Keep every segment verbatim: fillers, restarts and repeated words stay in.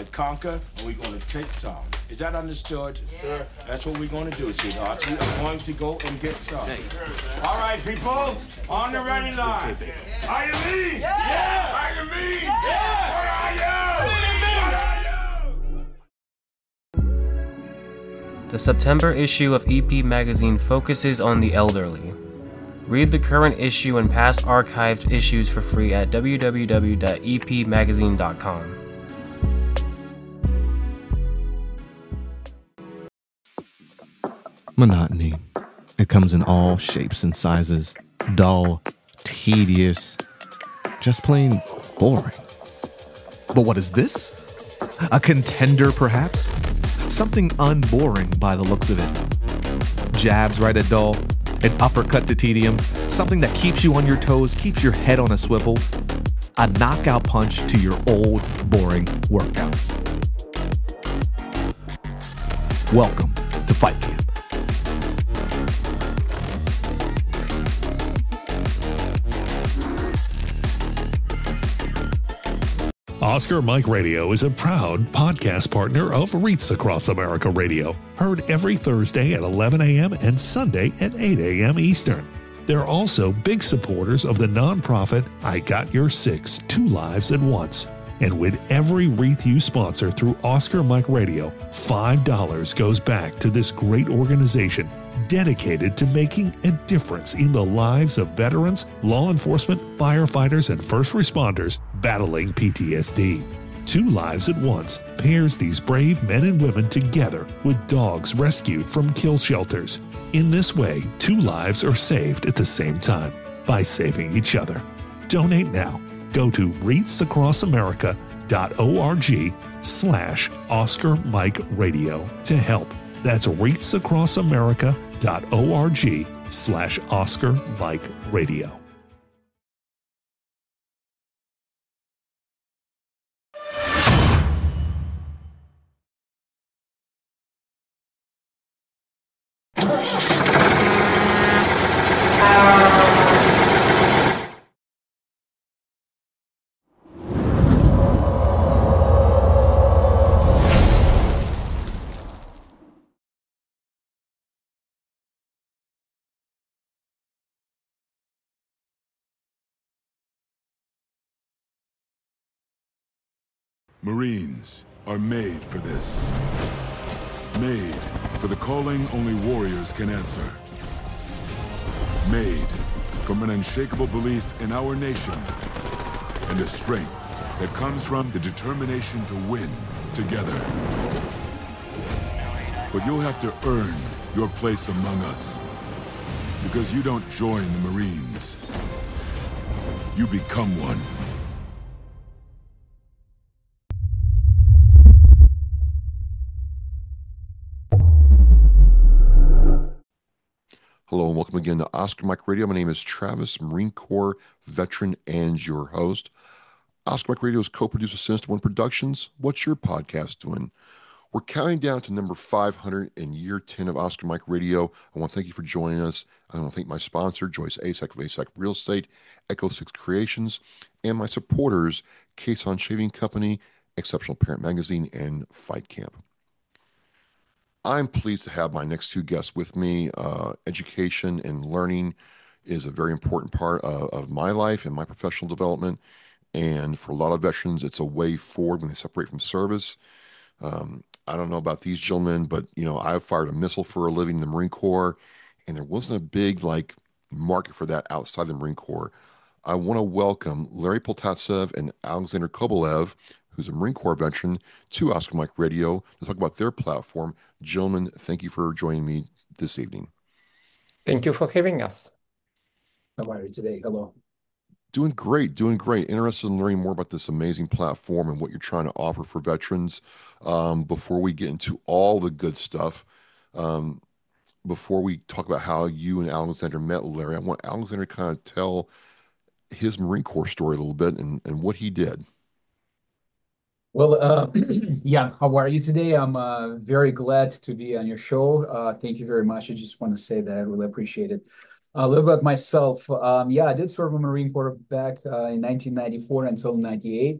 conquer and we're going to take some. Is that understood? Yes, sir. That's what we're going to do, sweetheart. We are going to go and get some. All right, people, on the ready line. Are you me? Yeah! yeah. Are you me? Yeah! yeah. What are you? What are you? The September issue of E P Magazine focuses on the elderly. Read the current issue and past archived issues for free at w w w dot e p magazine dot com. Monotony. It comes in all shapes and sizes. Dull, tedious, just plain boring. But what is this? A contender, perhaps? Something unboring by the looks of it. Jabs right at dull, an uppercut to tedium, something that keeps you on your toes, keeps your head on a swivel, a knockout punch to your old, boring workouts. Welcome to Fight Camp. Oscar Mike Radio is a proud podcast partner of Reach Across America Radio, heard every Thursday at eleven a.m. and Sunday at eight a.m. Eastern. They're also big supporters of the nonprofit I Got Your Six, Two Lives at Once. And with every wreath you sponsor through Oscar Mike Radio, five dollars goes back to this great organization dedicated to making a difference in the lives of veterans, law enforcement, firefighters, and first responders battling P T S D. Two Lives at Once pairs these brave men and women together with dogs rescued from kill shelters. In this way, two lives are saved at the same time by saving each other. Donate now. Go to reach across america dot org slash Oscar Mike Radio to help. That's reach across america dot org slash Oscar Mike Radio. Marines are made for this. Made for the calling only warriors can answer. Made from an unshakable belief in our nation and a strength that comes from the determination to win together. But you'll have to earn your place among us, because you don't join the Marines. You become one. Hello and welcome again to Oscar Mike Radio. My name is Travis, Marine Corps veteran and your host. Oscar Mike Radio is co-produced with Sinister One Productions. What's your podcast doing? We're counting down to number five hundred in year ten of Oscar Mike Radio. I want to thank you for joining us. I want to thank my sponsor, Joyce Asek of Asek Real Estate, Echo Six Creations, and my supporters, Cason Shaving Company, Exceptional Parent Magazine, and Fight Camp. I'm pleased to have my next two guests with me. Uh, education and learning is a very important part of, of my life and my professional development. And for a lot of veterans, it's a way forward when they separate from service. Um, I don't know about these gentlemen, but you know, I fired a missile for a living in the Marine Corps, and there wasn't a big like market for that outside the Marine Corps. I want to welcome Larry Poltatsev and Alexander Kobolev, who's a Marine Corps veteran, to Oscar Mike Radio to talk about their platform. Gentlemen, thank you for joining me this evening. Thank you for having us. How are you today? Hello. Doing great, doing great. Interested in learning more about this amazing platform and what you're trying to offer for veterans. Um, before we get into all the good stuff, um, before we talk about how you and Alexander met, Larry, I want Alexander to kind of tell his Marine Corps story a little bit and, and what he did. Well, uh, yeah, how are you today? I'm uh, very glad to be on your show. Uh, thank you very much. I just want to say that I really appreciate it. A little about myself. Um, yeah, I did serve in the Marine Corps back uh, in nineteen ninety-four until ninety-eight.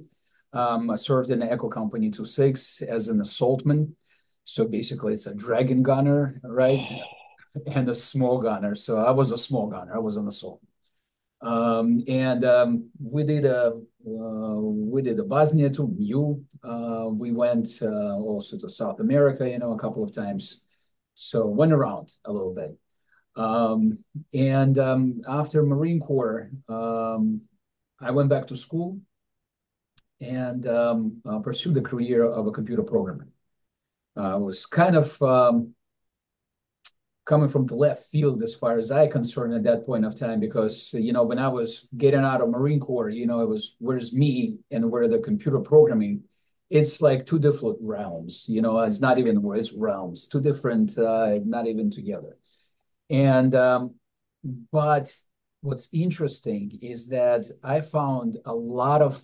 Um, I served in the Echo Company two six as an assaultman. So basically, it's a dragon gunner, right? And a small gunner. So I was a small gunner. I was an assault. Um, and um, we did a uh, we did a Bosnia to Mu. Uh, we went uh, also to South America, you know, a couple of times. So went around a little bit. Um, and um, after Marine Corps, um, I went back to school and um, uh, pursued the career of a computer programmer. I uh, was kind of um, coming from the left field as far as I concerned at that point of time, because, you know, when I was getting out of Marine Corps, you know, it was where's me and where the computer programming, it's like two different realms, you know, it's not even where it's realms, two different, uh, not even together. And, um, but what's interesting is that I found a lot of,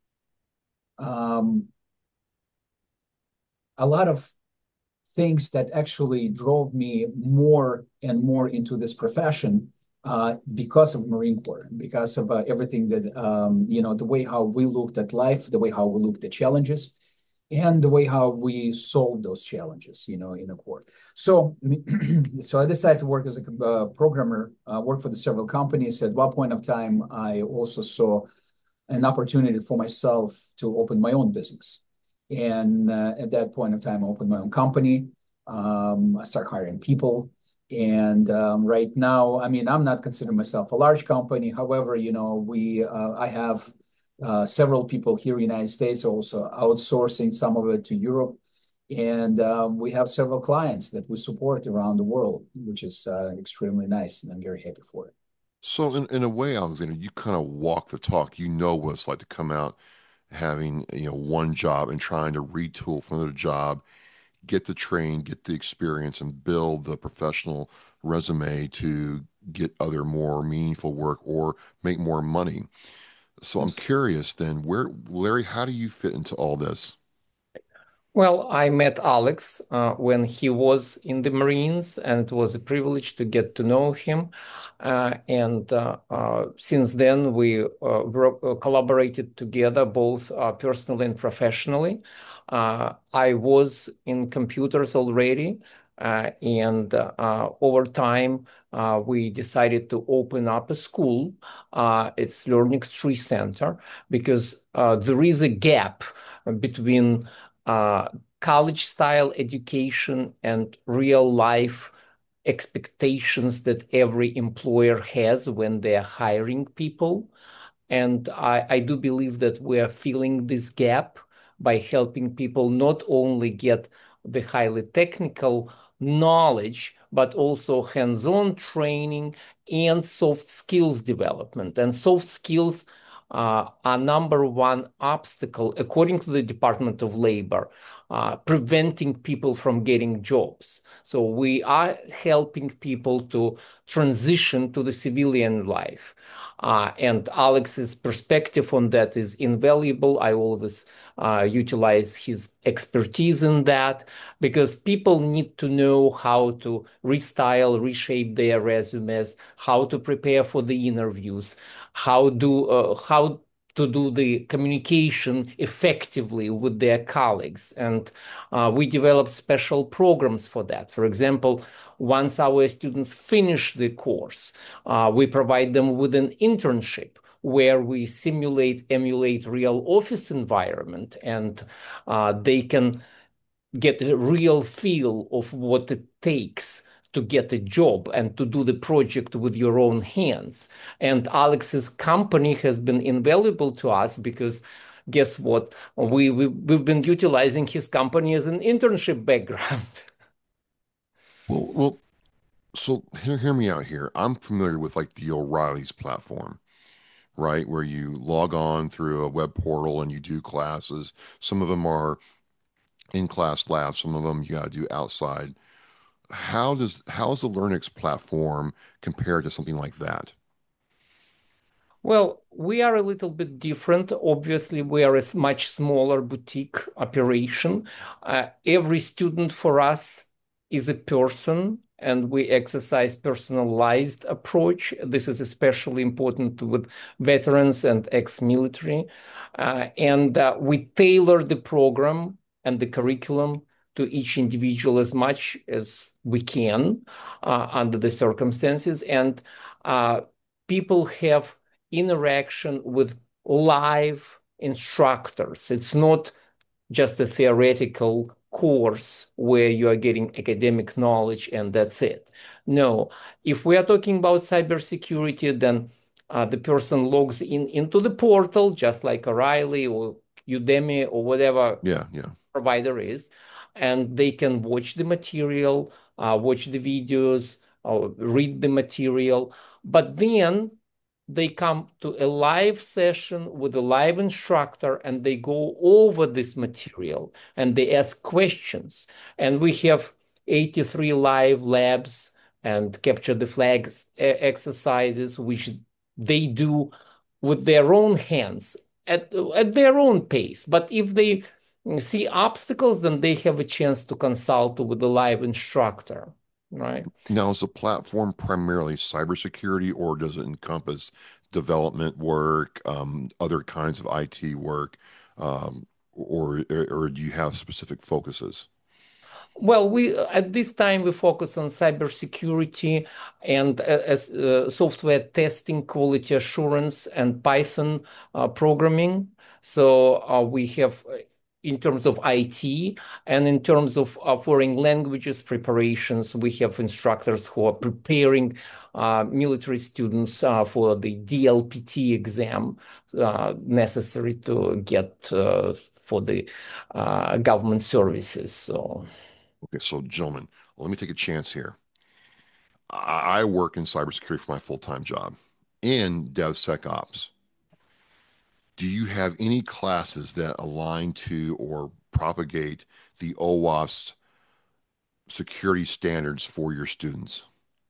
um, a lot of things that actually drove me more and more into this profession uh, because of Marine Corps, because of uh, everything that, um, you know, the way how we looked at life, the way how we looked at challenges, and the way how we solved those challenges, you know, in the Corps. So, so I decided to work as a uh, programmer, uh, work for the several companies. At one point of time, I also saw an opportunity for myself to open my own business. And uh, at that point of time, I opened my own company. Um, I started hiring people. And um, right now, I mean, I'm not considering myself a large company. However, you know, we, uh, I have uh, several people here in the United States, also outsourcing some of it to Europe. And um, we have several clients that we support around the world, which is uh, extremely nice. And I'm very happy for it. So in, in a way, Alexander, you kind of walk the talk. You know what it's like to come out having, you know, one job and trying to retool for another job, get the train, get the experience, and build the professional resume to get other more meaningful work or make more money. So I'm curious then, where, Larry, how do you fit into all this? Well, I met Alex uh, when he was in the Marines, and it was a privilege to get to know him. Uh, and uh, uh, since then, we uh, work, uh, collaborated together, both uh, personally and professionally. Uh, I was in computers already, uh, and uh, over time, uh, we decided to open up a school. Uh, it's Learning Tree Center, because uh, there is a gap between Uh, college-style education and real-life expectations that every employer has when they're hiring people. And I, I do believe that we are filling this gap by helping people not only get the highly technical knowledge, but also hands-on training and soft skills development. And soft skills uh, are number one obstacle, according to the Department of Labor, uh, preventing people from getting jobs. So we are helping people to transition to the civilian life. Uh, and Alex's perspective on that is invaluable. I always uh, utilize his expertise in that, because people need to know how to restyle, reshape their resumes, how to prepare for the interviews, how do uh, how to do the communication effectively with their colleagues. And uh, we developed special programs for that. For example, once our students finish the course, uh, we provide them with an internship where we simulate, emulate real office environment, and uh, they can get a real feel of what it takes to get a job and to do the project with your own hands. And Alex's company has been invaluable to us, because guess what? We, we, we've been utilizing his company as an internship background. Well, well, so hear, hear me out here. I'm familiar with like the O'Reilly's platform, right? Where you log on through a web portal and you do classes. Some of them are in-class labs, some of them you got to do outside. How does how is the LearnX platform compared to something like that? Well, we are a little bit different. Obviously, we are a much smaller boutique operation. Uh, every student for us is a person and we exercise personalized approach. This is especially important with veterans and ex-military. Uh, and uh, we tailor the program and the curriculum to each individual as much as we can uh, under the circumstances. And uh, people have interaction with live instructors. It's not just a theoretical course where you are getting academic knowledge and that's it. No, if we are talking about cybersecurity, then uh, the person logs in into the portal, just like O'Reilly or Udemy or whatever Yeah, yeah. provider is, and they can watch the material, uh, watch the videos, or read the material. But then they come to a live session with a live instructor and they go over this material and they ask questions. And we have eighty-three live labs and capture the flags exercises, which they do with their own hands at, at their own pace. But if they see obstacles, then they have a chance to consult with the live instructor. Right. Now, is the platform primarily cybersecurity, or does it encompass development work, um, other kinds of I T work, um, or or do you have specific focuses? Well, we at this time we focus on cybersecurity and uh, as uh, software testing, quality assurance, and Python uh, programming. So uh, we have uh, in terms of I T and in terms of uh, foreign languages preparations, we have instructors who are preparing uh, military students uh, for the D L P T exam uh, necessary to get uh, for the uh, government services. So. Okay, so gentlemen, let me take a chance here. I, I work in cybersecurity for my full-time job in DevSecOps. Do you have any classes that align to or propagate the OWASP security standards for your students?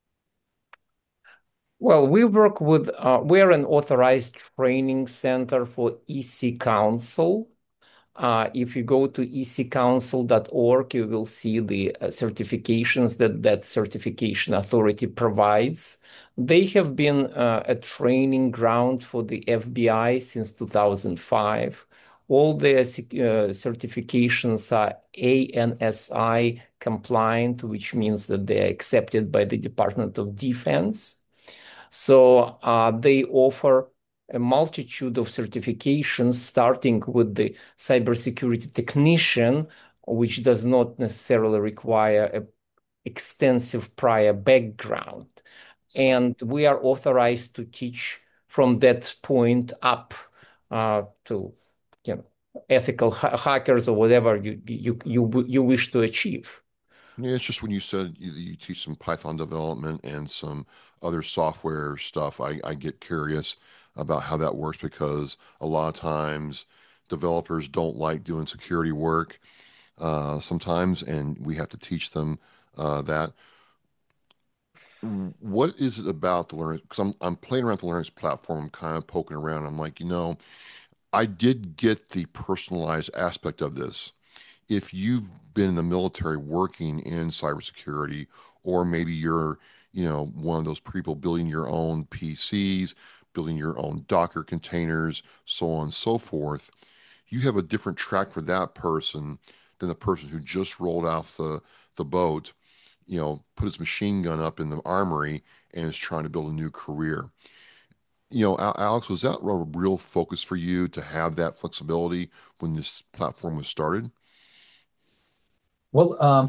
Well, we work with, uh, we're an authorized training center for E C Council. Uh, if you go to e c council dot org, you will see the uh, certifications that that certification authority provides. They have been uh, a training ground for the F B I since two thousand five. All their uh, certifications are A N S I compliant, which means that they are accepted by the Department of Defense. So uh, they offer a multitude of certifications, starting with the cybersecurity technician, which does not necessarily require an extensive prior background. And we are authorized to teach from that point up uh, to, you know, ethical ha hackers or whatever you, you, you, you wish to achieve. Yeah, it's just when you said you, you teach some Python development and some other software stuff, I, I get curious about how that works, because a lot of times developers don't like doing security work uh, sometimes, and we have to teach them uh, that. What is it about the Learning? Because I'm I'm playing around with the Learning platform, I'm kind of poking around. I'm like, you know, I did get the personalized aspect of this. If you've been in the military working in cybersecurity, or maybe you're, you know, one of those people building your own P Cs, building your own Docker containers, so on and so forth, you have a different track for that person than the person who just rolled off the, the boat, you know, put his machine gun up in the armory and is trying to build a new career. You know, Alex, was that a real focus for you to have that flexibility when this platform was started? Well, um,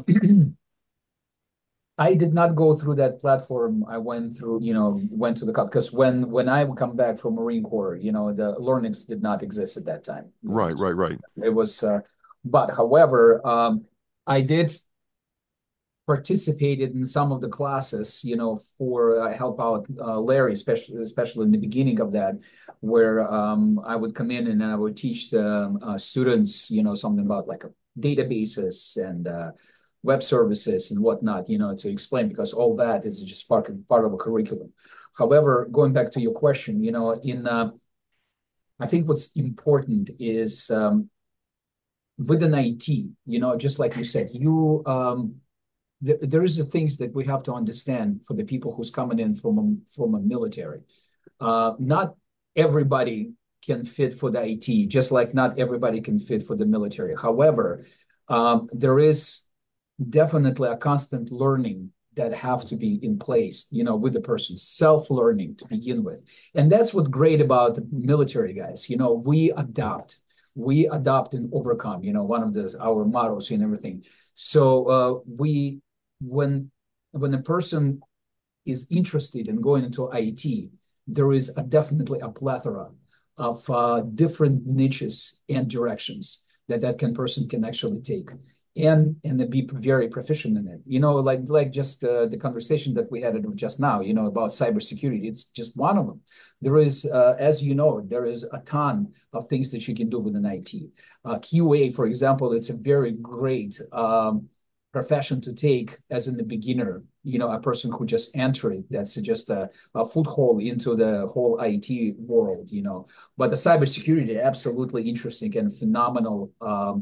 I did not go through that platform. I went through, you know, went to the, because when when I would come back from Marine Corps, you know, the Learnix did not exist at that time. Right, right, right. It was, uh, but however, um, I did participated in some of the classes, you know, for uh, help out uh, Larry, especially especially in the beginning of that, where um, I would come in and I would teach the uh, students, you know, something about like databases and uh, web services and whatnot, you know, to explain, because all that is just part of, part of a curriculum. However, going back to your question, you know, in uh, I think what's important is um, within I T, you know, just like you said, you um, there, there is the things that we have to understand for the people who's coming in from a, from a military. Uh, not everybody can fit for the I T, just like not everybody can fit for the military. However, um, there is definitely a constant learning that have to be in place, you know, with the person, self-learning to begin with. And that's what's great about the military guys. You know, we adapt, we adapt and overcome, you know, one of the, our mottos and everything. So uh, we, when, when a person is interested in going into I T, there is a, definitely a plethora of uh, different niches and directions that that can person can actually take, and and be very proficient in it. You know, like like just uh, the conversation that we had just now, you know, about cybersecurity. It's just one of them. There is, uh, as you know, there is a ton of things that you can do within I T. Uh, Q A, for example, it's a very great um, profession to take as in the beginner, you know, a person who just entered, that's just a, a foothold into the whole I T world, you know. But the cybersecurity, absolutely interesting and phenomenal, um,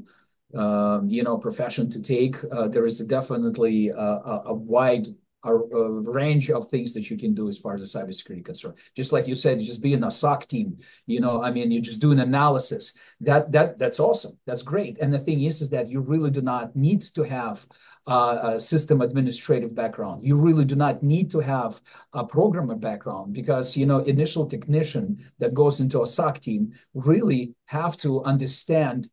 um, you know, profession to take. Uh, there is a definitely a, a, a wide a, a range of things that you can do as far as the cybersecurity concerned. Just like you said, just being a S O C team, you know, I mean, you just do an analysis. That that that's awesome. That's great. And the thing is, is that you really do not need to have uh, a system administrative background. You really do not need to have a programmer background, because, you know, initial technician that goes into a S O C team really have to understand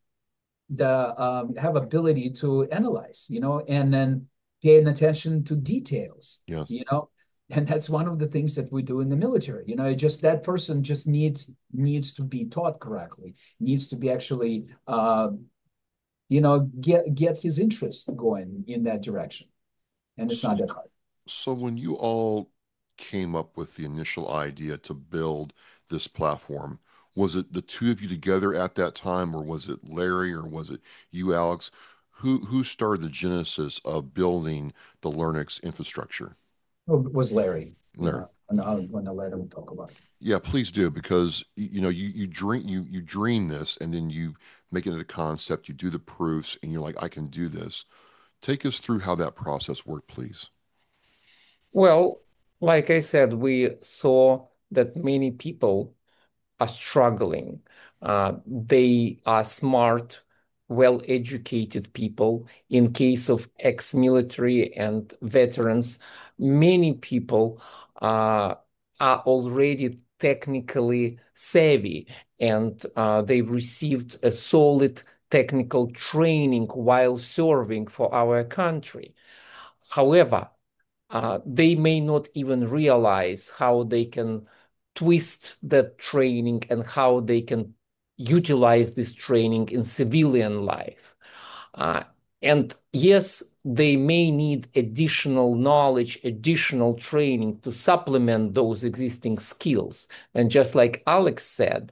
the um, have ability to analyze, you know, and then paying attention to details, yes. you know, and that's one of the things that we do in the military. You know, just that person just needs needs to be taught correctly, needs to be actually, uh, you know, get get his interest going in that direction, and it's so, not that hard. So when you all came up with the initial idea to build this platform, was it the two of you together at that time, or was it Larry, or was it you, Alex? Who who started the genesis of building the Linux infrastructure? Well, it was Larry. Larry. You know, and when I later we'll talk about it. Yeah, please do, because you know you you dream you you dream this, and then you make it into a concept. You do the proofs, and you're like, I can do this. Take us through how that process worked, please. Well, like I said, we saw that many people are struggling. Uh, they are smart, well-educated people. In case of ex-military and veterans, many people uh, are already technically savvy, and uh, they've received a solid technical training while serving for our country. However, uh, they may not even realize how they can twist that training and how they can utilize this training in civilian life. Uh, and yes, they may need additional knowledge, additional training to supplement those existing skills. And just like Alex said,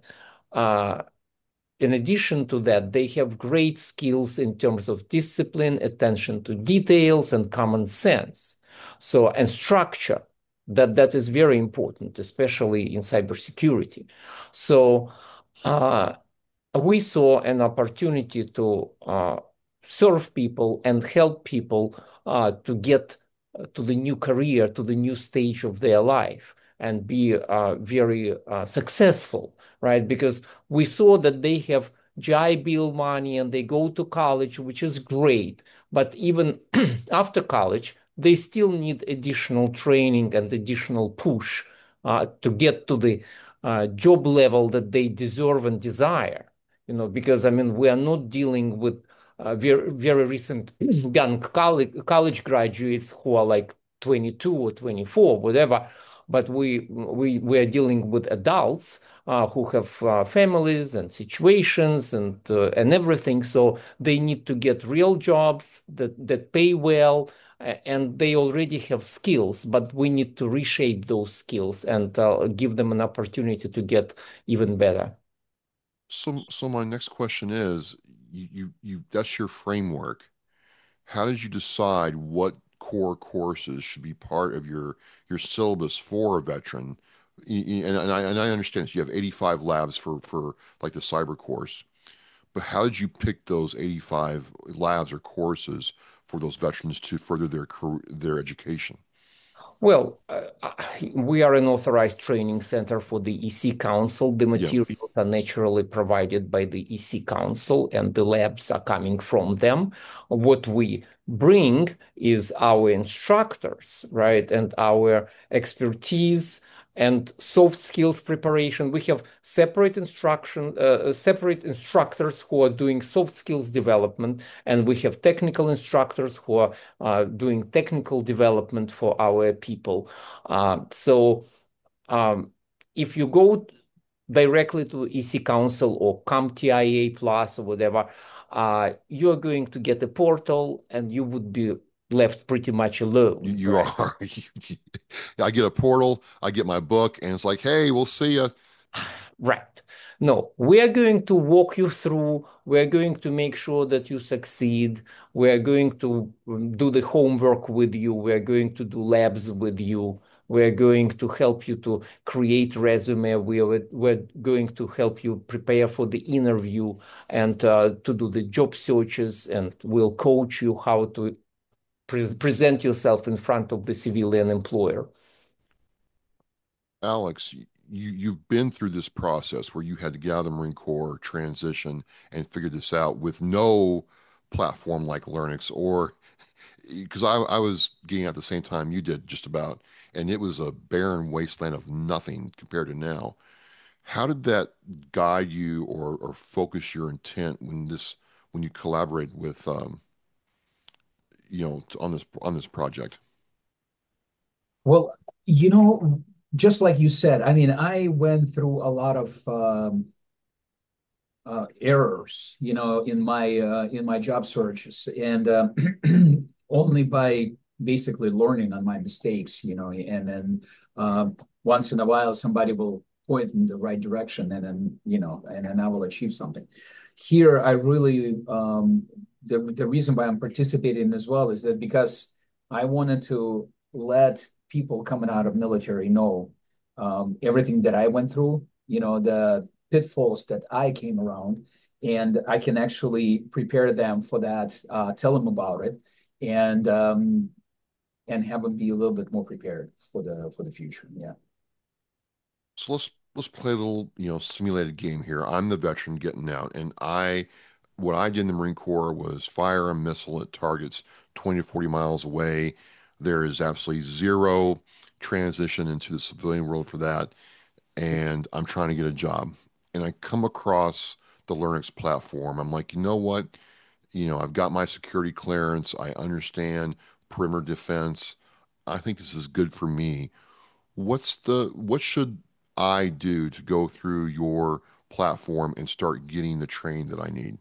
uh, in addition to that, they have great skills in terms of discipline, attention to details, and common sense. So, and structure, that, that is very important, especially in cybersecurity. So uh, we saw an opportunity to uh, serve people and help people uh, to get to the new career, to the new stage of their life, and be uh, very uh, successful, right? Because we saw that they have G I Bill money and they go to college, which is great. But even after college, they still need additional training and additional push uh, to get to the uh, job level that they deserve and desire. You know, because I mean, we are not dealing with uh, very very recent young college college graduates who are like twenty-two or twenty-four, whatever. But we we we are dealing with adults uh, who have uh, families and situations and uh, and everything. So they need to get real jobs that that pay well, and they already have skills. But we need to reshape those skills and uh, give them an opportunity to get even better. So, so my next question is, you, you, you, that's your framework. How did you decide what core courses should be part of your, your syllabus for a veteran? And, and I, and I understand, so you have eighty-five labs for, for like the cyber course, but how did you pick those eighty-five labs or courses for those veterans to further their their education? Well, uh, we are an authorized training center for the E C Council. The materials yeah. are naturally provided by the E C Council, and the labs are coming from them. What we bring is our instructors, right, and our expertise and soft skills preparation. We have separate instruction, uh, separate instructors who are doing soft skills development, and we have technical instructors who are uh, doing technical development for our people. Uh, so um, if you go directly to E C Council or CompTIA Plus or whatever, uh, you're going to get a portal and you would be left pretty much alone. You, you right? are. I get a portal, I get my book, and it's like, hey, we'll see you. Right. No, we are going to walk you through. We are going to make sure that you succeed. We are going to do the homework with you. We are going to do labs with you. We are going to help you to create resume. We are we're going to help you prepare for the interview and uh, to do the job searches, and we'll coach you how to pre present yourself in front of the civilian employer. Alex, you, you've been through this process where you had to get out of the Marine Corps, transition, and figure this out with no platform like Learnix, or because I, I was getting out at the same time you did just about, and it was a barren wasteland of nothing compared to now. How did that guide you or, or focus your intent when this when you collaborate with um, you know, on this on this project? Well, you know, just like you said, I mean, I went through a lot of um, uh, errors, you know, in my uh, in my job searches, and uh, only by basically learning on my mistakes, you know, and then uh, once in a while somebody will point in the right direction, and then you know, and then I will achieve something. Here, I really um, the the reason why I'm participating as well is that because I wanted to let people coming out of military know um, everything that I went through, you know, the pitfalls that I came around, and I can actually prepare them for that, uh, tell them about it, and um, and have them be a little bit more prepared for the for the future. Yeah. So let's let's play a little, you know, simulated game here. I'm the veteran getting out, and I, what I did in the Marine Corps was fire a missile at targets twenty to forty miles away. There is absolutely zero transition into the civilian world for that, and I'm trying to get a job. And I come across the Learnix platform. I'm like, you know what? You know, I've got my security clearance. I understand perimeter defense. I think this is good for me. What's the what should I do to go through your platform and start getting the training that I need?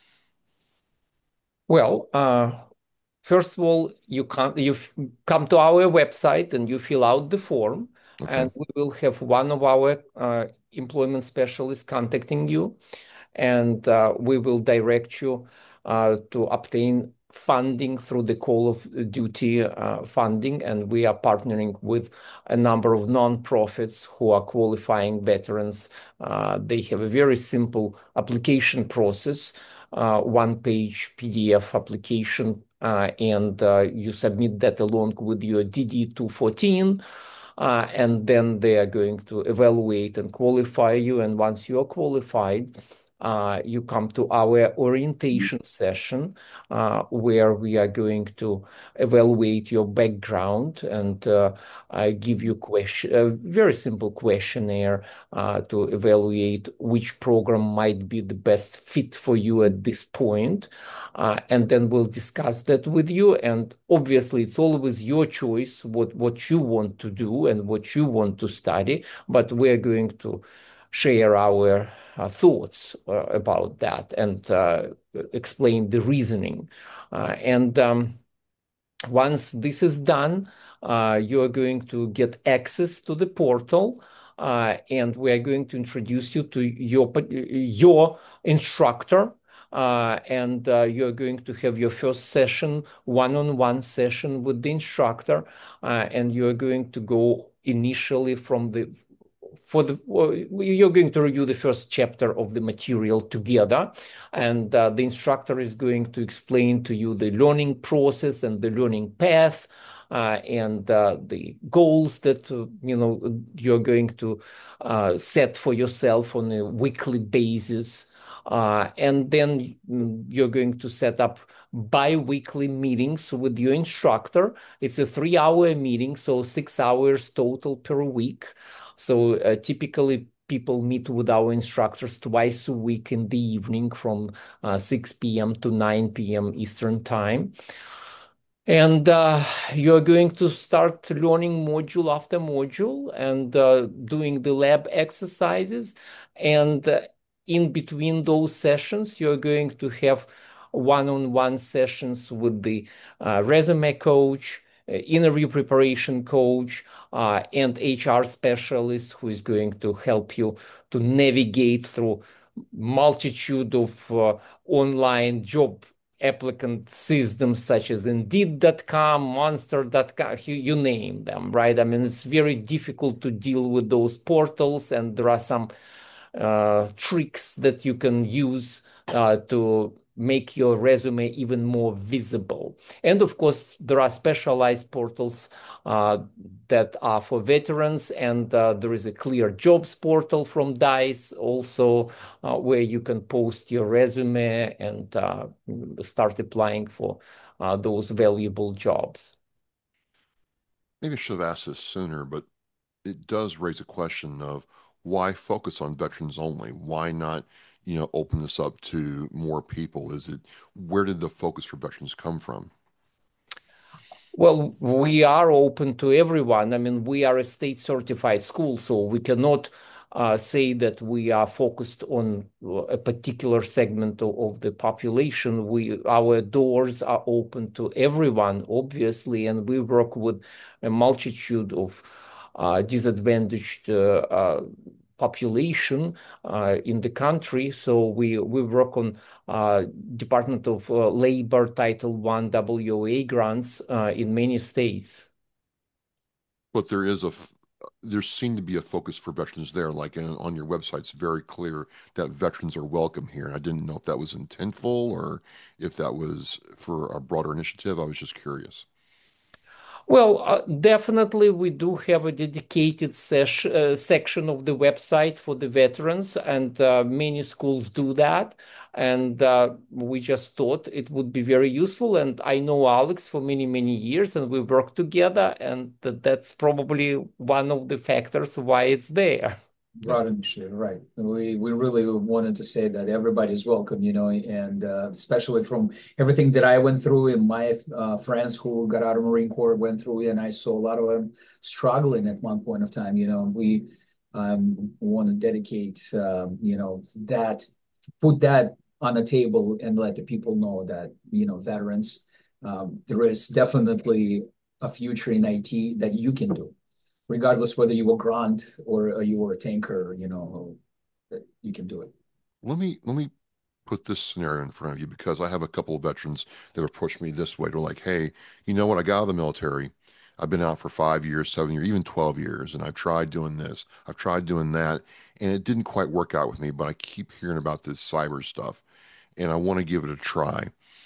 Well, uh, first of all, you can you come to our website and you fill out the form, okay. And we will have one of our uh, employment specialists contacting you, and uh, we will direct you uh, to obtain funding through the Call of Duty uh, funding, and we are partnering with a number of nonprofits who are qualifying veterans. Uh, they have a very simple application process, uh, one-page P D F application, uh, and uh, you submit that along with your D D two fourteen, uh, and then they are going to evaluate and qualify you, and once you are qualified, Uh, you come to our orientation session uh, where we are going to evaluate your background and uh, I give you question, a very simple questionnaire uh, to evaluate which program might be the best fit for you at this point. Uh, and then we'll discuss that with you. And obviously, it's always your choice what, what you want to do and what you want to study, but we're going to share our uh, thoughts uh, about that and uh, explain the reasoning. Uh, and um, once this is done, uh, you are going to get access to the portal, uh, and we are going to introduce you to your, your instructor. Uh, and uh, you're going to have your first session, one-on-one session with the instructor, uh, and you're going to go initially from the for the you're going to review the first chapter of the material together, and uh, the instructor is going to explain to you the learning process and the learning path, uh, and uh, the goals that uh, you know you're going to uh, set for yourself on a weekly basis, uh, and then you're going to set up bi-weekly meetings with your instructor. It's a three-hour meeting, so six hours total per week. So uh, typically people meet with our instructors twice a week in the evening from uh, six p m to nine p m Eastern time. And uh, you're going to start learning module after module and uh, doing the lab exercises. And uh, in between those sessions, you're going to have one-on-one sessions with the uh, resume coach, uh, interview preparation coach, uh, and H R specialist who is going to help you to navigate through multitude of uh, online job applicant systems such as Indeed dot com, Monster dot com, you, you name them, right? I mean, it's very difficult to deal with those portals, and there are some uh, tricks that you can use uh, to make your resume even more visible. And of course, there are specialized portals uh, that are for veterans, and uh, there is a clear jobs portal from DICE also, uh, where you can post your resume and uh, start applying for uh, those valuable jobs. Maybe I should have asked this sooner, but it does raise a question of why focus on veterans only? Why not, you know, open this up to more people? Is it, where did the focus for veterans come from? Well, we are open to everyone. I mean, we are a state certified school, so we cannot uh, say that we are focused on a particular segment of, of the population. We, our doors are open to everyone, obviously, and we work with a multitude of uh, disadvantaged uh, uh, population uh, in the country. So we, we work on uh, Department of uh, Labor Title one W O A grants uh, in many states. But there is a, there seemed to be a focus for veterans there. Like in, on your website, it's very clear that veterans are welcome here. And I didn't know if that was intentful or if that was for a broader initiative. I was just curious. Well, uh, definitely we do have a dedicated ses uh, section of the website for the veterans, and uh, many schools do that. And uh, we just thought it would be very useful. And I know Alex for many, many years, and we work together. And th that's probably one of the factors why it's there. Broad initiative, right? We we really wanted to say that everybody's welcome, you know, and uh, especially from everything that I went through, and my uh, friends who got out of Marine Corps went through, and I saw a lot of them struggling at one point of time. You know, we um, want to dedicate, um, you know, that, put that on the table, and let the people know that, you know, veterans, um, there is definitely a future in I T that you can do, regardless whether you were grunt or you were a tanker, you know, you can do it. Let me let me put this scenario in front of you, because I have a couple of veterans that approached me this way. They're like, hey, you know what? I got out of the military. I've been out for five years, seven years, even twelve years, and I've tried doing this. I've tried doing that, and it didn't quite work out with me, but I keep hearing about this cyber stuff, and I want to give it a try.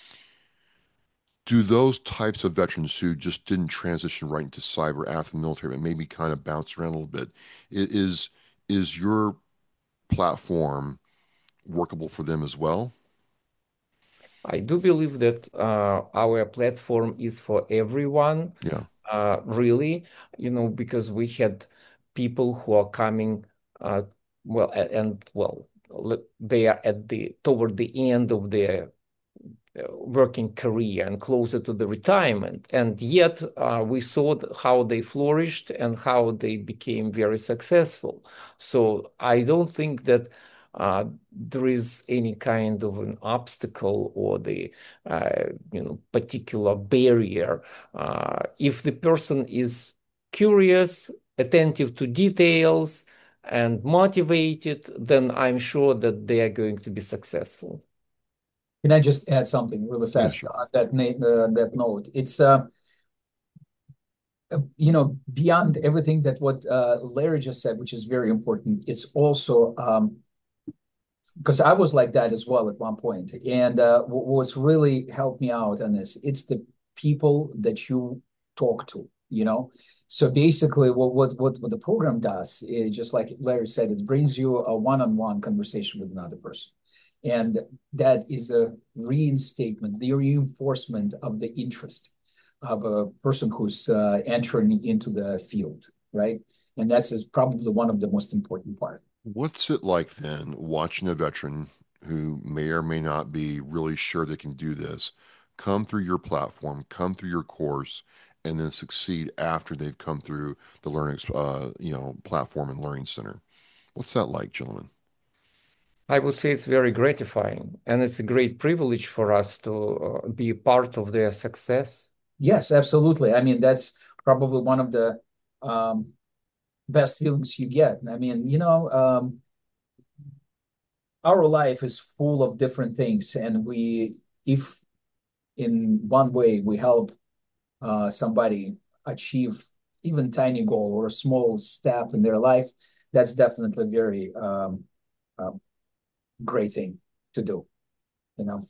Do those types of veterans who just didn't transition right into cyber after the military, but maybe kind of bounced around a little bit, is is your platform workable for them as well? I do believe that uh, our platform is for everyone. Yeah. Uh, really, you know, because we had people who are coming, uh, well, and well, they are at the toward the end of their working career and closer to the retirement, and yet uh, we saw how they flourished and how they became very successful. So I don't think that uh, there is any kind of an obstacle or the uh, you know particular barrier. Uh, if the person is curious, attentive to details, and motivated, then I'm sure that they are going to be successful. Can I just add something really fast Yes, sure. on that, uh, that note? It's uh, you know, beyond everything that what uh, Larry just said, which is very important, it's also um, because I was like that as well at one point. And uh, what's really helped me out on this, it's the people that you talk to, you know. So basically, what what what, what the program does, is, just like Larry said, it brings you a one-on-one conversation with another person. And that is a reinstatement, the reinforcement of the interest of a person who's uh, entering into the field, right? And that's is probably one of the most important part. What's it like then watching a veteran who may or may not be really sure they can do this come through your platform, come through your course, and then succeed after they've come through the learning, uh, you know, platform and learning center? What's that like, gentlemen? I would say it's very gratifying, and it's a great privilege for us to uh, be part of their success. Yes, absolutely. I mean, that's probably one of the um, best feelings you get. I mean, you know, um, our life is full of different things, and we, if in one way we help uh, somebody achieve even tiny goal or a small step in their life, that's definitely a very um, uh, great thing to do, you know.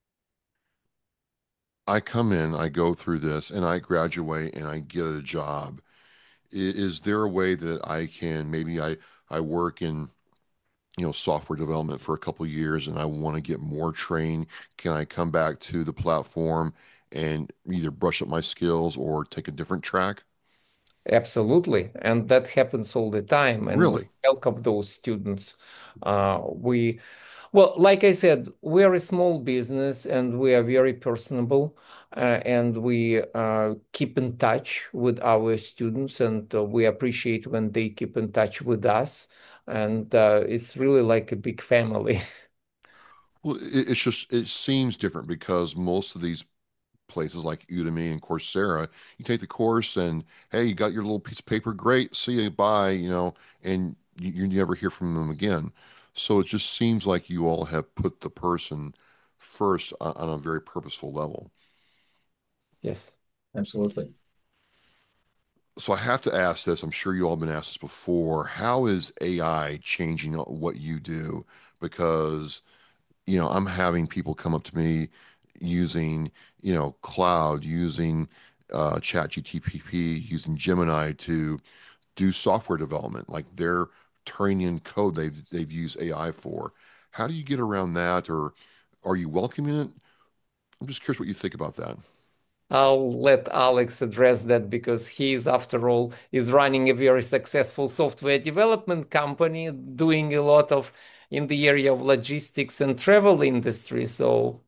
I come in, I go through this, and I graduate and I get a job. Is there a way that I can maybe I I work in you know software development for a couple of years and I want to get more trained? Can I come back to the platform and either brush up my skills or take a different track? Absolutely. And that happens all the time. And we Really? welcome those students. Uh, we, well, like I said, we are a small business and we are very personable. Uh, and we uh, keep in touch with our students, and uh, we appreciate when they keep in touch with us. And uh, it's really like a big family. Well, it, it's just it seems different because most of these places like Udemy and Coursera, you take the course and hey, you got your little piece of paper, great, see you, bye, you know, and you, you never hear from them again. So it just seems like you all have put the person first on, on a very purposeful level. Yes. Absolutely. So I have to ask this. I'm sure you all have been asked this before. How is A I changing what you do? Because you know, I'm having people come up to me using, you know, Cloud, using uh, ChatGPT, using Gemini to do software development. Like they're turning in code they've they've used A I for. How do you get around that, or are you welcoming it? I'm just curious what you think about that. I'll let Alex address that because he's, after all, is running a very successful software development company, doing a lot of in the area of logistics and travel industry. So,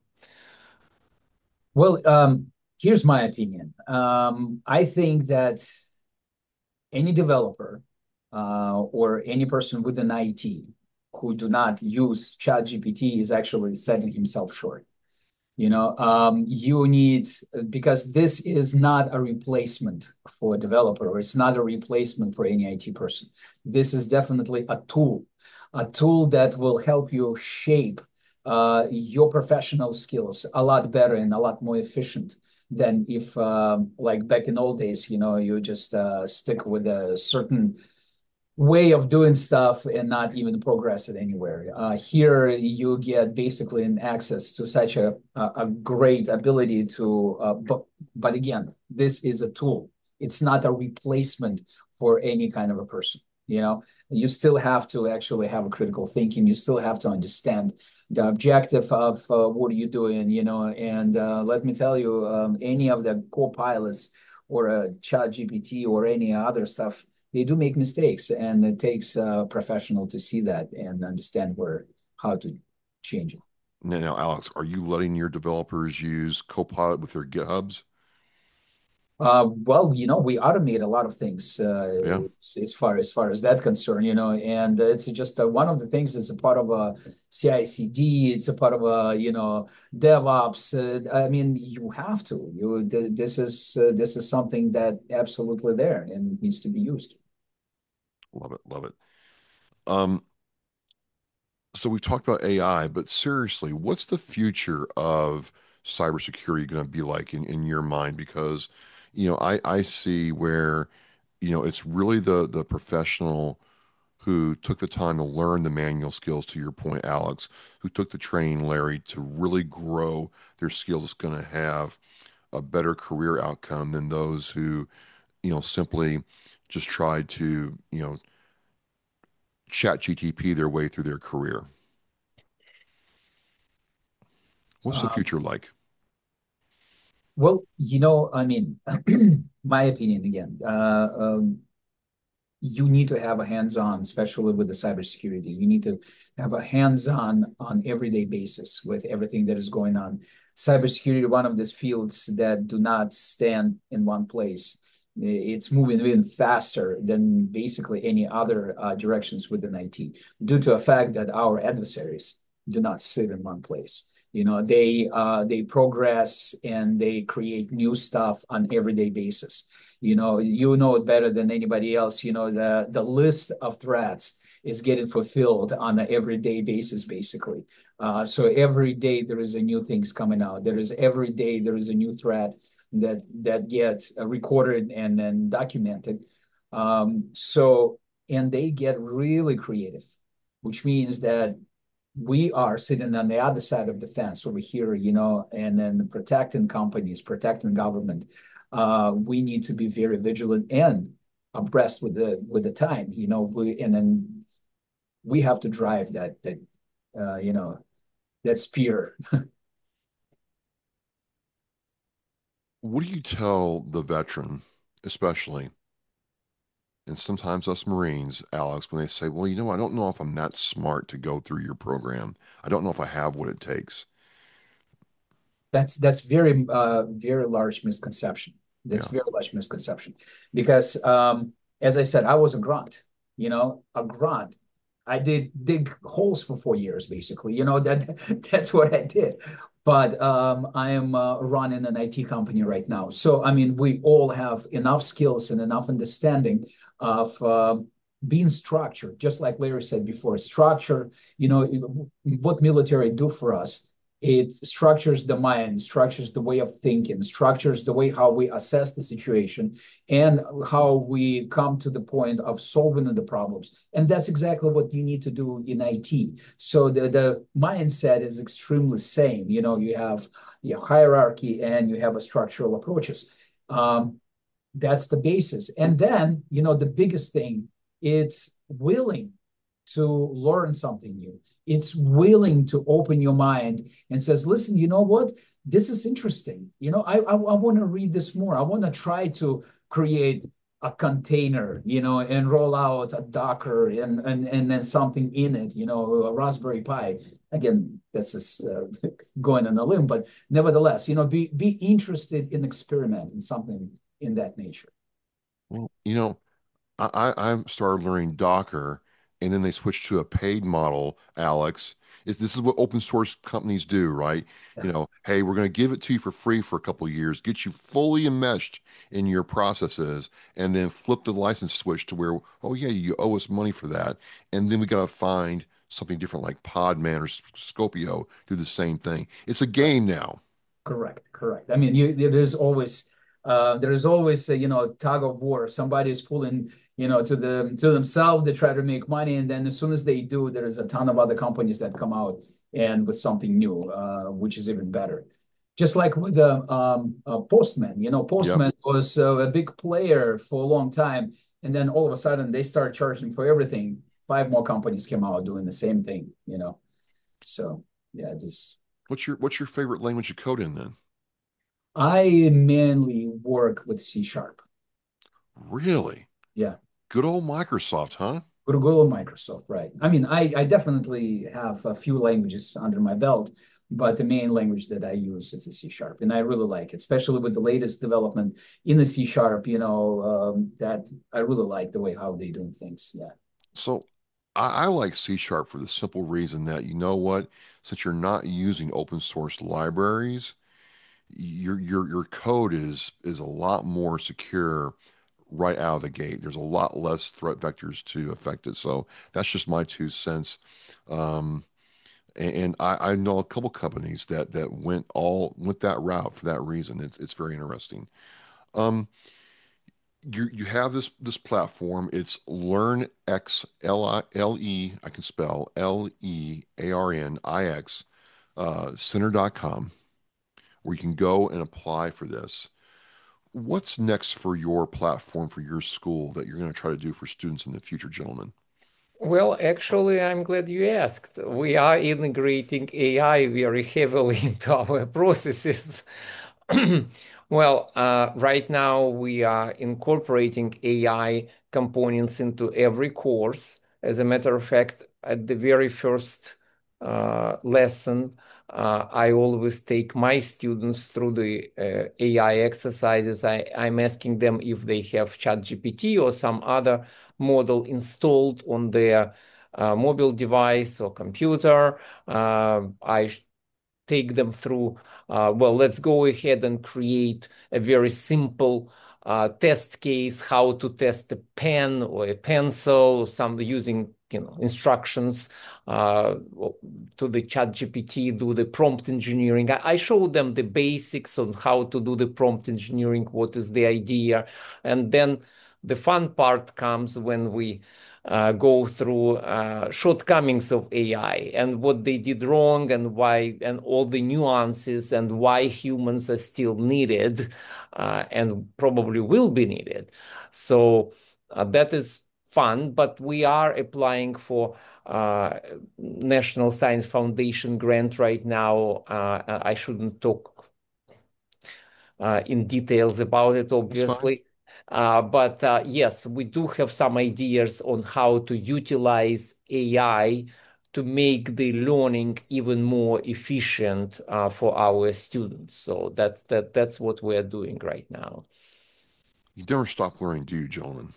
Well, um, here's my opinion. Um, I think that any developer uh, or any person with an I T who do not use ChatGPT is actually setting himself short. You know, um, you need, because this is not a replacement for a developer, or it's not a replacement for any I T person. This is definitely a tool, a tool that will help you shape uh, your professional skills a lot better and a lot more efficient than if, um, like back in old days, you know, you just uh, stick with a certain way of doing stuff and not even progress it anywhere. Uh, here you get basically an access to such a, a, great ability to, uh, but, but again, this is a tool. It's not a replacement for any kind of a person. You know, you still have to actually have a critical thinking. You still have to understand the objective of uh, what are you doing, you know, and uh, let me tell you, um, any of the co-pilots or a ChatGPT or any other stuff, they do make mistakes, and it takes a professional to see that and understand where how to change it. Now, now, Alex, are you letting your developers use Copilot with their GitHubs? Uh, well, you know, we automate a lot of things uh, Yeah. as far as far as that concern, you know, and it's just uh, one of the things is a part of a C I C D. It's a part of a you know DevOps. Uh, I mean, you have to. You this is uh, this is something that absolutely there and needs to be used. Love it, love it. Um, so we've talked about A I, but seriously, what's the future of cybersecurity going to be like in, in your mind? Because, you know, I I see where, you know, it's really the the professional who took the time to learn the manual skills, to your point, Alex, who took the training, Larry, to really grow their skills, is going to have a better career outcome than those who, you know, simply just tried to, you know, chat G T P their way through their career. What's the Um, future like? well, you know, I mean, my opinion again, uh, um, you need to have a hands-on, especially with the cybersecurity. You need to have a hands-on on everyday basis with everything that is going on. Cybersecurity, one of these fields that do not stand in one place. It's moving even faster than basically any other uh, directions within I T, due to the fact that our adversaries do not sit in one place. You know, they uh, they progress and they create new stuff on everyday basis. You know, you know it better than anybody else. You know, the the list of threats is getting fulfilled on an everyday basis, basically. Uh, so every day there is a new things coming out. There is every day there is a new threat that that gets uh, recorded and then documented. Um, so and they get really creative, which means that we are sitting on the other side of the fence over here, you know, and then protecting companies, protecting government. Uh, we need to be very vigilant and abreast with the with the time, you know. We and then we have to drive that that uh, you know that spear. What do you tell the veteran, especially, and sometimes us Marines, Alex, when they say, well, you know, I don't know if I'm that smart to go through your program. I don't know if I have what it takes. That's that's very uh, very large misconception. That's Yeah. very large misconception because, um, as I said, I was a grunt. You know, a grunt. I did dig holes for four years, basically. You know that that's what I did. But um, I am uh, running an I T company right now. So I mean, we all have enough skills and enough understanding of uh, being structured, just like Larry said before. Structure. You know what military do for us, it structures the mind, structures the way of thinking, structures the way how we assess the situation and how we come to the point of solving the problems. And that's exactly what you need to do in I T. So the, the mindset is extremely same. You know, you have your hierarchy and you have a structural approaches. Um, that's the basis. And then, you know, the biggest thing, it's willing to learn something new. It's willing to open your mind and says, listen, you know what? This is interesting. You know, I, I, I want to read this more. I want to try to create a container, you know, and roll out a Docker and, and, and then something in it, you know, a Raspberry Pi. Again, that's just uh, going on a limb, but nevertheless, you know, be, be interested in experimenting something in that nature. Well, you know, I, I started learning Docker, and then they switched to a paid model, Alex. Is this is what open source companies do, right? Yeah. You know, hey, we're going to give it to you for free for a couple of years, get you fully enmeshed in your processes, and then flip the license switch to where, oh yeah, you owe us money for that, and then we got to find something different like Podman or Scopio do the same thing. It's a game now. Correct, correct. I mean, you, there's always uh, there is always a, you know, tug of war. Somebody is pulling, you know, to the to themselves. They try to make money, and then as soon as they do, there is a ton of other companies that come out and with something new, uh, which is even better. Just like with the um, uh, Postman, you know, Yep. Postman was uh, a big player for a long time, and then all of a sudden they start charging for everything. Five more companies came out doing the same thing, you know. So yeah, just What's your what's your favorite language to code in then? I mainly work with C sharp. Really? Yeah. Good old Microsoft, huh? Google and Microsoft, right? I mean, I, I definitely have a few languages under my belt, but the main language that I use is the C sharp, and I really like it, especially with the latest development in the C sharp. You know, um, that I really like the way how they doing things. Yeah. So I, I like C Sharp for the simple reason that, you know what, since you're not using open source libraries, your your your code is is a lot more secure right out of the gate. There's a lot less threat vectors to affect it. So that's just my two cents. Um, and, and I, I know a couple companies that that went all went that route for that reason. It's it's very interesting. Um, you you have this this platform. It's LearnX, L I L E, I can spell L E A R N I X, uh, center dot com, where you can go and apply for this. What's next for your platform, for your school, that you're going to try to do for students in the future, gentlemen? Well, actually, I'm glad you asked. We are integrating A I very heavily into our processes. Well, uh, right now we are incorporating A I components into every course. As a matter of fact, at the very first uh, lesson, uh, I always take my students through the uh, A I exercises. I, I'm asking them if they have ChatGPT or some other model installed on their uh, mobile device or computer. Uh, I take them through, uh, well, let's go ahead and create a very simple uh, test case, how to test a pen or a pencil, some using you know instructions uh, to the ChatGPT, do the prompt engineering. I, I show them the basics on how to do the prompt engineering, what is the idea, and then the fun part comes when we uh, go through uh, shortcomings of A I and what they did wrong and why, and all the nuances and why humans are still needed uh, and probably will be needed. So uh, that is fun, but we are applying for uh, National Science Foundation grant right now. Uh, I shouldn't talk uh, in details about it, obviously. Uh, but uh, yes, we do have some ideas on how to utilize A I to make the learning even more efficient uh, for our students. So that's that that's what we're doing right now. You never stop learning, do you, gentlemen?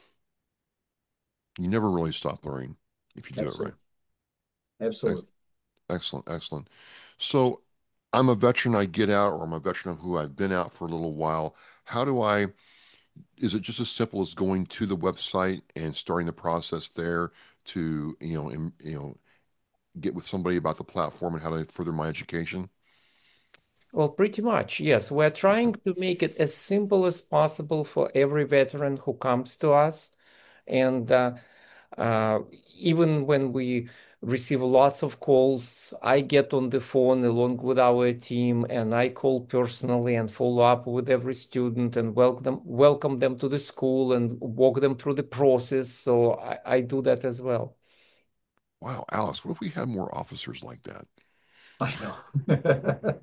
You never really stop learning if you do Absolutely. it right. Absolutely. Excellent, excellent. So I'm a veteran, I get out, or I'm a veteran who I've been out for a little while. How do I, is it just as simple as going to the website and starting the process there to, you know, in, you know, get with somebody about the platform and how to further my education? Well, pretty much, yes. We're trying to make it as simple as possible for every veteran who comes to us. And uh, uh, even when we receive lots of calls, I get on the phone along with our team and I call personally and follow up with every student and welcome them, welcome them to the school and walk them through the process. So I, I do that as well. Wow, Alice, what if we had more officers like that? I know.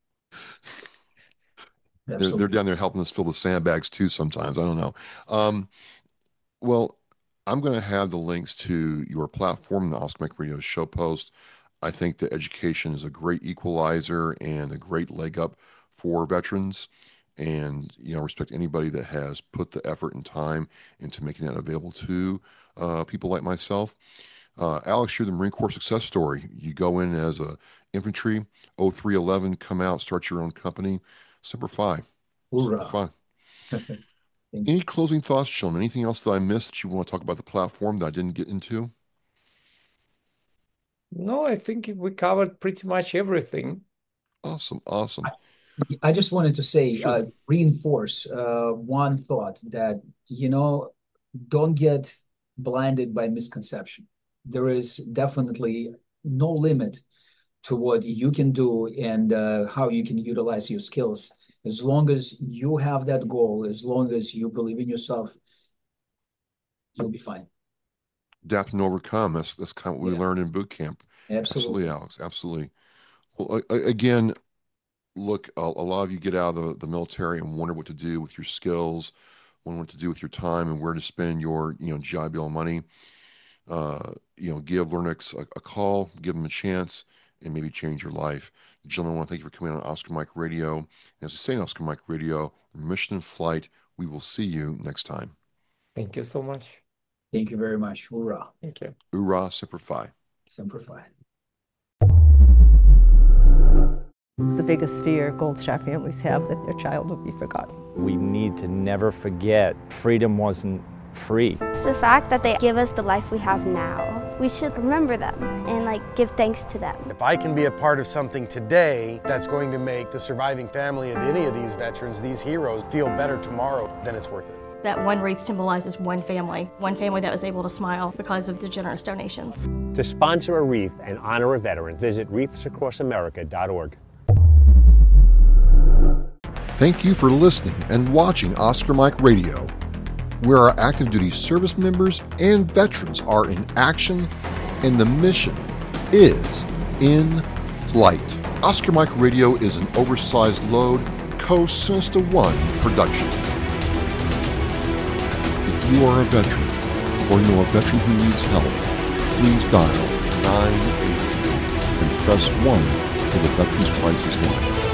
they're, they're down there helping us fill the sandbags too sometimes. I don't know. Um, well, I'm going to have the links to your platform, the Oscar Mike Radio show post. I think that education is a great equalizer and a great leg up for veterans. And, you know, respect anybody that has put the effort and time into making that available to uh, people like myself. Uh, Alex, you're the Marine Corps success story. You go in as a infantry, oh three eleven, come out, start your own company. Semper Fi. Semper Fi. Any closing thoughts, gentlemen? Anything else that I missed that you want to talk about the platform that I didn't get into? No, I think we covered pretty much everything. Awesome, awesome. I, I just wanted to say, sure. uh, reinforce uh, one thought that, you know, don't get blinded by misconception. There is definitely no limit to what you can do and uh, how you can utilize your skills. As long as you have that goal, as long as you believe in yourself, you'll be fine. Adapt and overcome. That's that's kind of what we yeah. learned in boot camp. Absolutely, Absolutely, Alex. Absolutely. Well, again, look, a, a lot of you get out of the, the military and wonder what to do with your skills, wonder what to do with your time, and where to spend your, you know, G I Bill money. Uh, you know, give LearnX a, a call, give them a chance, and maybe change your life. Gentlemen, I want to thank you for coming on Oscar Mike Radio. And as we say on Oscar Mike Radio, mission in flight. We will see you next time. Thank you so much. Thank you very much. Hoorah. Thank you. Hoorah, Semper Fi. Semper Fi. The biggest fear Gold Star families have that their child will be forgotten. We need to never forget freedom wasn't free. It's the fact that they give us the life we have now. We should remember them and like like give thanks to them. If I can be a part of something today that's going to make the surviving family of any of these veterans, these heroes, feel better tomorrow, then it's worth it. That one wreath symbolizes one family, one family that was able to smile because of the generous donations. To sponsor a wreath and honor a veteran, visit wreaths across america dot org. Thank you for listening and watching Oscar Mike Radio, where our active duty service members and veterans are in action and the mission is in flight. Oscar Mike Radio is an oversized load Co-Sinister One production. If you are a veteran or know a veteran who needs help, please dial nine eight eight and press one for the Veterans Crisis Line.